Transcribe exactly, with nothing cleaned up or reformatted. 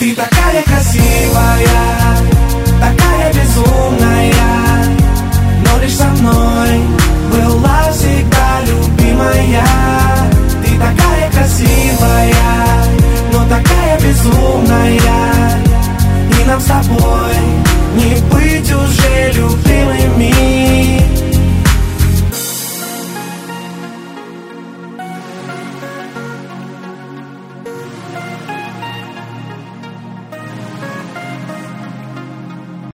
Ты такая красивая, такая безумная, но лишь со мной была всегда любимая. Ты такая красивая, но такая безумная, и нам с тобой не быть уже любимыми.